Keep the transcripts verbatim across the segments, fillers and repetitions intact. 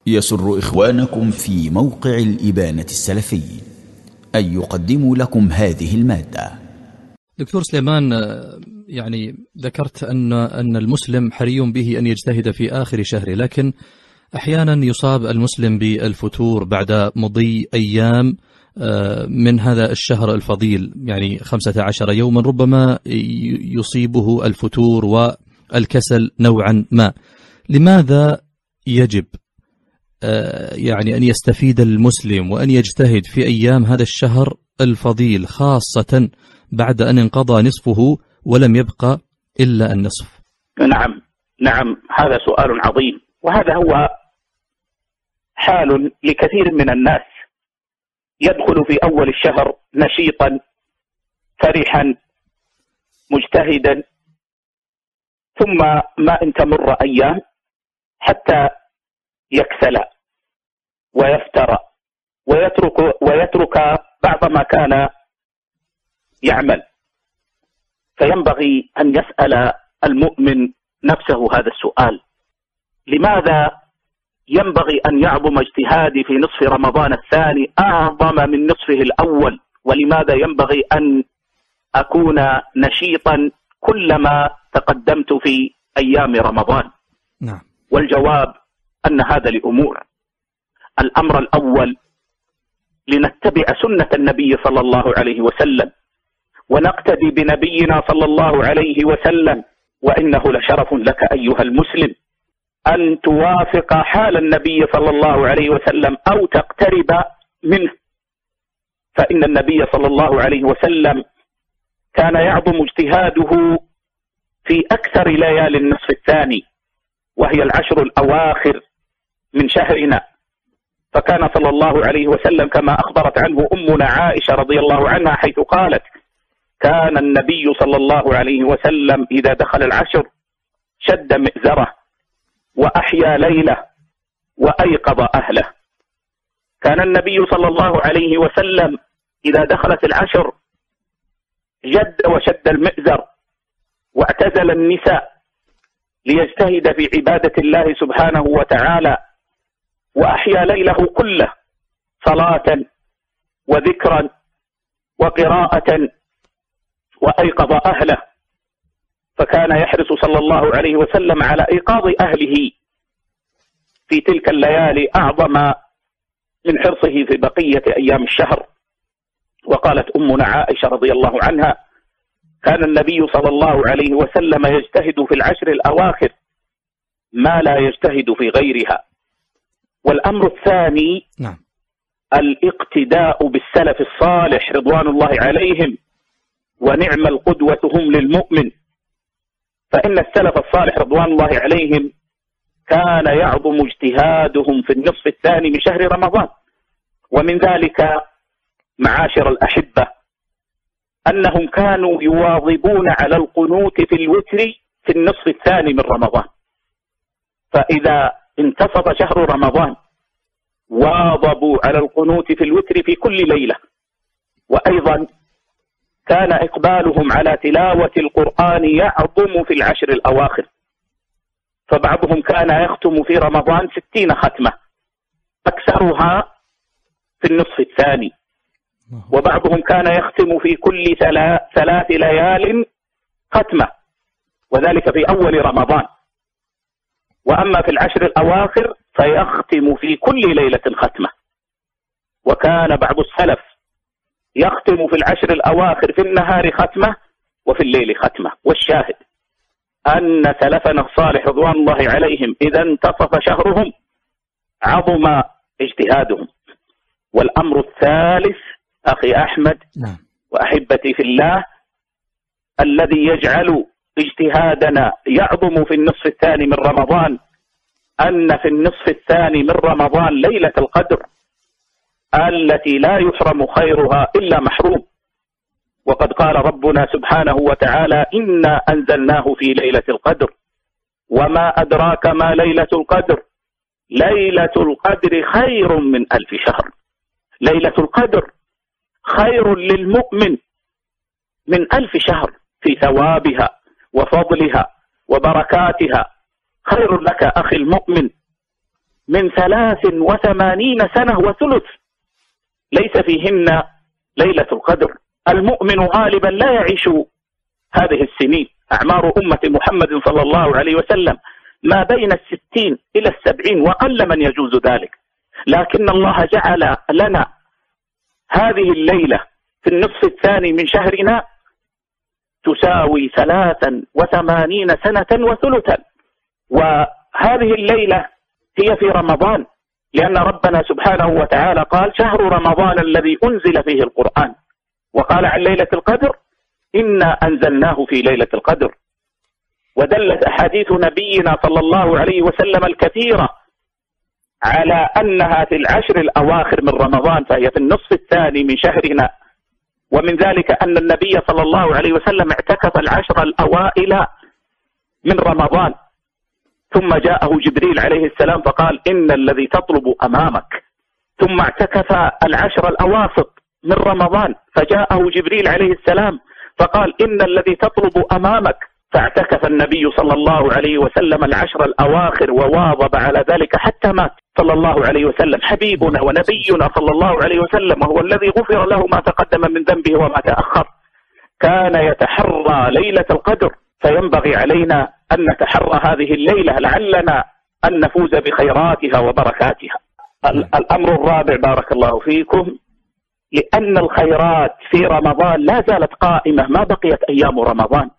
يسر إخوانكم في موقع الإبانة السلفي أن يقدموا لكم هذه المادة. دكتور سليمان، يعني ذكرت أن أن المسلم حري به أن يجتهد في آخر شهره، لكن أحيانا يصاب المسلم بالفتور بعد مضي أيام من هذا الشهر الفضيل، يعني خمسة عشر يوما، ربما يصيبه الفتور والكسل نوعا ما. لماذا يجب يعني أن يستفيد المسلم وأن يجتهد في أيام هذا الشهر الفضيل، خاصة بعد أن انقضى نصفه ولم يبقى إلا النصف؟ نعم نعم هذا سؤال عظيم، وهذا هو حال لكثير من الناس. يدخل في أول الشهر نشيطا فرحا مجتهدا، ثم ما إن تمر أيام حتى يكسل ويفتر ويترك, ويترك بعض ما كان يعمل. فينبغي أن يسأل المؤمن نفسه هذا السؤال: لماذا ينبغي أن يعظم اجتهادي في نصف رمضان الثاني أعظم من نصفه الأول؟ ولماذا ينبغي أن أكون نشيطا كلما تقدمت في أيام رمضان؟ نعم. والجواب أن هذا لأمور. الأمر الأول، لنتبع سنة النبي صلى الله عليه وسلم ونقتدي بنبينا صلى الله عليه وسلم. وإنه لشرف لك أيها المسلم أن توافق حال النبي صلى الله عليه وسلم أو تقترب منه، فإن النبي صلى الله عليه وسلم كان يعظم اجتهاده في أكثر ليالي النصف الثاني، وهي العشر الأواخر من شهرنا. فكان صلى الله عليه وسلم كما أخبرت عنه أمنا عائشة رضي الله عنها حيث قالت: كان النبي صلى الله عليه وسلم إذا دخل العشر شد مئزره وأحيا ليله وأيقظ أهله. كان النبي صلى الله عليه وسلم إذا دخلت العشر جد وشد المئزر واعتزل النساء ليجتهد في عبادة الله سبحانه وتعالى، وأحيا ليله كله صلاة وذكرا وقراءة وأيقظ أهله. فكان يحرص صلى الله عليه وسلم على إيقاظ أهله في تلك الليالي أعظم من حرصه في بقية أيام الشهر. وقالت أمنا عائشة رضي الله عنها: كان النبي صلى الله عليه وسلم يجتهد في العشر الأواخر ما لا يجتهد في غيرها. والأمر الثاني، نعم، الاقتداء بالسلف الصالح رضوان الله عليهم، ونعم القدوة هم للمؤمن. فإن السلف الصالح رضوان الله عليهم كان يعظم اجتهادهم في النصف الثاني من شهر رمضان. ومن ذلك معاشر الأحبة أنهم كانوا يواظبون على القنوت في الوتر في النصف الثاني من رمضان. فإذا انتصف شهر رمضان واظبوا على القنوت في الوتر في كل ليلة. وأيضا كان إقبالهم على تلاوة القرآن يعظم في العشر الأواخر، فبعضهم كان يختم في رمضان ستين ختمة، أكثرها في النصف الثاني، وبعضهم كان يختم في كل ثلاث ليال ختمة، وذلك في أول رمضان. وأما في العشر الأواخر فيختم في كل ليلة ختمة. وكان بعض السلف يختم في العشر الأواخر في النهار ختمة وفي الليل ختمة. والشاهد أن سلفنا الصالح رضوان الله عليهم إذا انتصف شهرهم عظم اجتهادهم. والأمر الثالث أخي أحمد وأحبتي في الله، الذي يجعل اجتهادنا يعظم في النصف الثاني من رمضان، أن في النصف الثاني من رمضان ليلة القدر التي لا يحرم خيرها إلا محروم. وقد قال ربنا سبحانه وتعالى: إنا أنزلناه في ليلة القدر وما أدراك ما ليلة القدر ليلة القدر خير من ألف شهر. ليلة القدر خير للمؤمن من ألف شهر في ثوابها وفضلها وبركاتها. خير لك أخي المؤمن من ثلاث وثمانين سنة وثلث ليس فيهن ليلة القدر. المؤمن غالبا لا يعيش هذه السنين. أعمار أمة محمد صلى الله عليه وسلم ما بين الستين إلى السبعين، وقل من يجوز ذلك، لكن الله جعل لنا هذه الليلة في النصف الثاني من شهرنا تساوي ثلاثا وثمانين سنة وثلثا. وهذه الليلة هي في رمضان، لأن ربنا سبحانه وتعالى قال شهر رمضان الذي أنزل فيه القرآن، وقال عن ليلة القدر إنا أنزلناه في ليلة القدر. ودلت أحاديث نبينا صلى الله عليه وسلم الكثيرة على أنها في العشر الأواخر من رمضان، فهي في النصف الثاني من شهرنا. ومن ذلك أن النبي صلى الله عليه وسلم اعتكف العشر الأوائل من رمضان، ثم جاءه جبريل عليه السلام فقال إن الذي تطلب أمامك. ثم اعتكف العشر الأواسط من رمضان، فجاءه جبريل عليه السلام فقال إن الذي تطلب أمامك. فاعتكف النبي صلى الله عليه وسلم العشر الأواخر وواظب على ذلك حتى مات صلى الله عليه وسلم، حبيبنا ونبينا صلى الله عليه وسلم، وهو الذي غفر له ما تقدم من ذنبه وما تأخر. كان يتحرى ليلة القدر، فينبغي علينا أن نتحرى هذه الليلة لعلنا أن نفوز بخيراتها وبركاتها. الأمر الرابع بارك الله فيكم، لأن الخيرات في رمضان لا زالت قائمة ما بقيت أيام رمضان،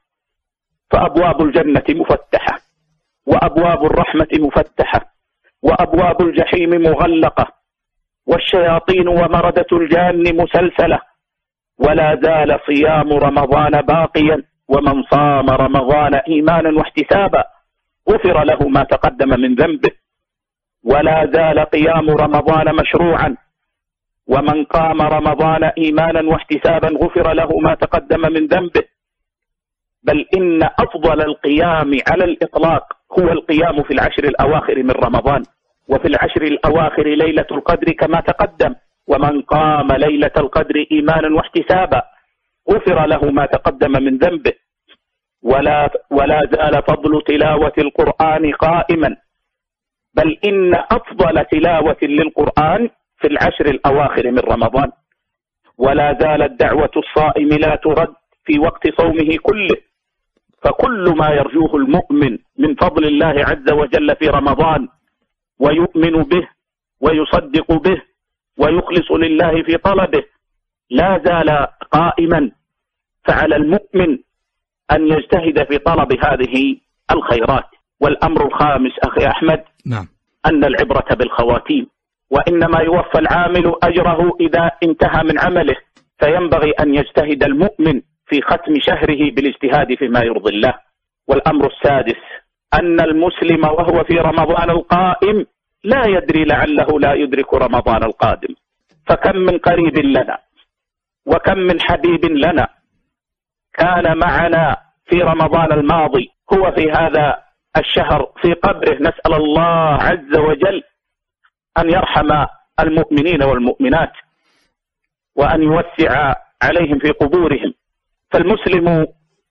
فأبواب الجنة مفتحة، وأبواب الرحمة مفتحة، وأبواب الجحيم مغلقة، والشياطين ومردة الجان مسلسلة. ولا زال صيام رمضان باقيا، ومن صام رمضان إيمانا واحتسابا غفر له ما تقدم من ذنبه. ولا زال قيام رمضان مشروعا، ومن قام رمضان إيمانا واحتسابا غفر له ما تقدم من ذنبه. بل إن أفضل القيام على الإطلاق هو القيام في العشر الأواخر من رمضان، وفي العشر الأواخر ليلة القدر كما تقدم. ومن قام ليلة القدر إيمانا واحتسابا غفر له ما تقدم من ذنبه. ولا, ولا زال فضل تلاوة القرآن قائما، بل إن أفضل تلاوة للقرآن في العشر الأواخر من رمضان. ولا زالت دعوة الصائم لا ترد في وقت صومه كله، فكل ما يرجوه المؤمن من فضل الله عز وجل في رمضان ويؤمن به ويصدق به ويخلص لله في طلبه لا زال قائما. فعلى المؤمن أن يجتهد في طلب هذه الخيرات. والأمر الخامس أخي أحمد، نعم، أن العبرة بالخواتيم، وإنما يوفى العامل أجره إذا انتهى من عمله، فينبغي أن يجتهد المؤمن في ختم شهره بالاجتهاد فيما يرضي الله. والأمر السادس، أن المسلم وهو في رمضان القائم لا يدري لعله لا يدرك رمضان القادم. فكم من قريب لنا وكم من حبيب لنا كان معنا في رمضان الماضي هو في هذا الشهر في قبره، نسأل الله عز وجل أن يرحم المؤمنين والمؤمنات وأن يوسع عليهم في قبورهم. فالمسلم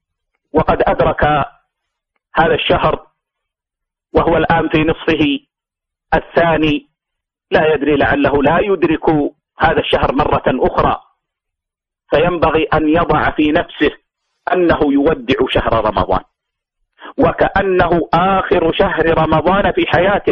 وقد أدرك هذا الشهر وهو الآن في نصفه الثاني لا يدري لعله لا يدرك هذا الشهر مرة أخرى، فينبغي أن يضع في نفسه أنه يودع شهر رمضان وكأنه آخر شهر رمضان في حياته،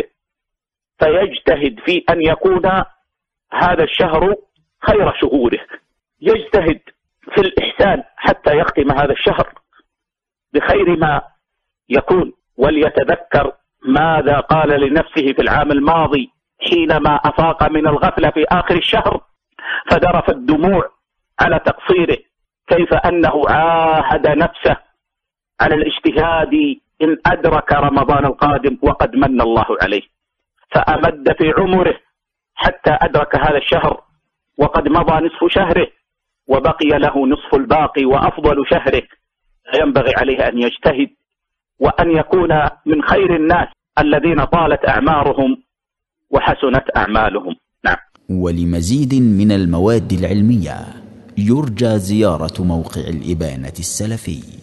فيجتهد في أن يكون هذا الشهر خير شهوره، يجتهد في الإحسان حتى يختم هذا الشهر بخير ما يكون. وليتذكر ماذا قال لنفسه في العام الماضي حينما أفاق من الغفلة في آخر الشهر فذرف الدموع على تقصيره، كيف أنه عاهد نفسه على الاجتهاد إن أدرك رمضان القادم وقد من الله عليه، فأمد في عمره حتى أدرك هذا الشهر وقد مضى نصف شهره وبقي له نصف الباقي وأفضل شهره. فينبغي عليه أن يجتهد وأن يكون من خير الناس الذين طالت أعمارهم وحسنت أعمالهم. نعم. ولمزيد من المواد العلمية يرجى زيارة موقع الإبانة السلفي.